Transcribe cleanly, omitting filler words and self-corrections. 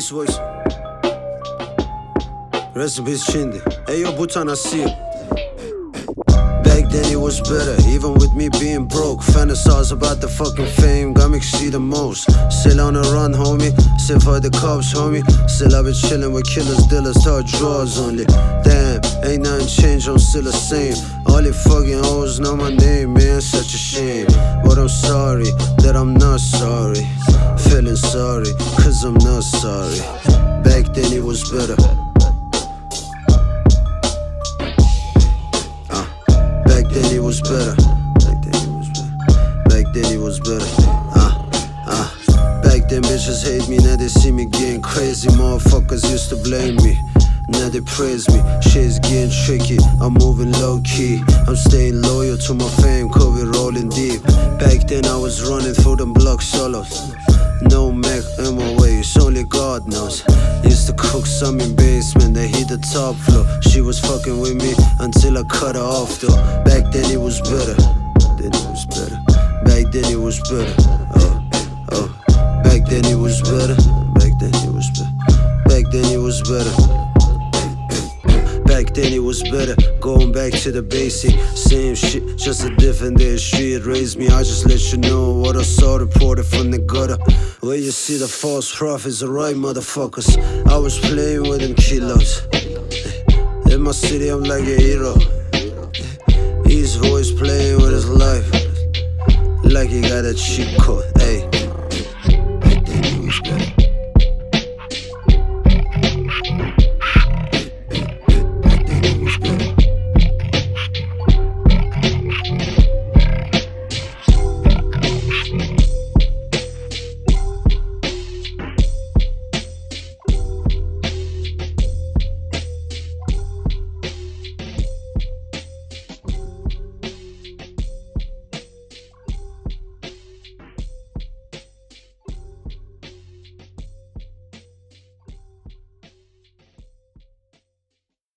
Beast Voice. Rest in peace, Chindi. Ayo, Bhutan, I see it. Back then it was better, even with me being broke. Fantasize about the fucking fame, got me see the most. Still on the run, homie, still for the cops, homie. Still I been chillin' with killers, dealers, tall drawers only. Damn, ain't nothing changed, I'm still the same. All you fucking hoes know my name, man, such a shame. But I'm sorry that I'm not sorry. Feeling sorry, cause I'm not sorry. Back then it was better. Back then it was better. Back then it was better. Back then bitches hate me, now they see me getting crazy. Motherfuckers used to blame me, now they praise me. Shit's getting tricky, I'm moving low key. I'm staying loyal to my fame, cause we rolling deep. Back then I was running through them block solos. No Mac in my way, it's only God knows. Used to cook some in basement, they hit the top floor. She was fucking with me until I cut her off though. Back then it was better. Back then it was better. Back then it was better. Back then it was better. Back then it was better. Back then it was better, going back to the basic. Same shit, just a different day. Street raised me, I just let you know what I saw reported from the gutter. Where you see the false prophets, the right motherfuckers. I was playing with them kilos. In my city I'm like a hero. His voice playing with his life, like he got a cheat code, ayy.